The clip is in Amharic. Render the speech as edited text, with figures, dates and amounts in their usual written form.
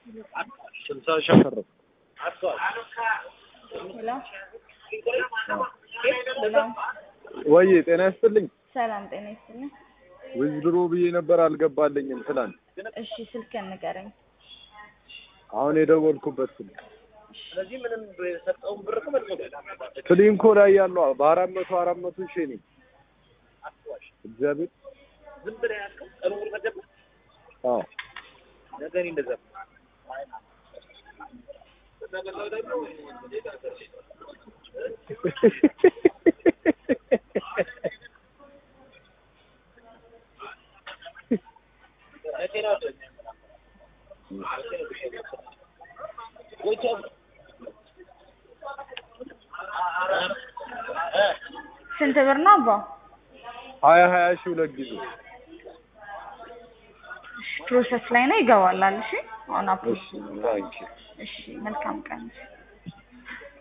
60 ሸፈረ ሄሎ ወይ ጤና ይስጥልኝ ሰላም ጤና ይስጥልኝ ወዝድሮ ብዬ ነበር አልገባልኝም ትላንት እሺ ስልክህን ንገረኝ አሁን የደወልኩበት ስልክ ስለዚህ ምንም በሰጠው ብር ተመልሶ ፍሊንኮ ላይ ያለው በ400 ሺህ ነው አጥዋሽ እግዚአብሔር ዝም ብለህ ያልከው ቀኑ ሙሉ ተደበ አዎ ነገሪ እንደዛ ስንት ብር ነው አባ 20 ሺህ ሁለት ጊዜ ፕሮሰስ ላይ ነው ይገባላል እሺ አሁን አፕሮች እሺ ታንኪ እሺ መልካም ቀን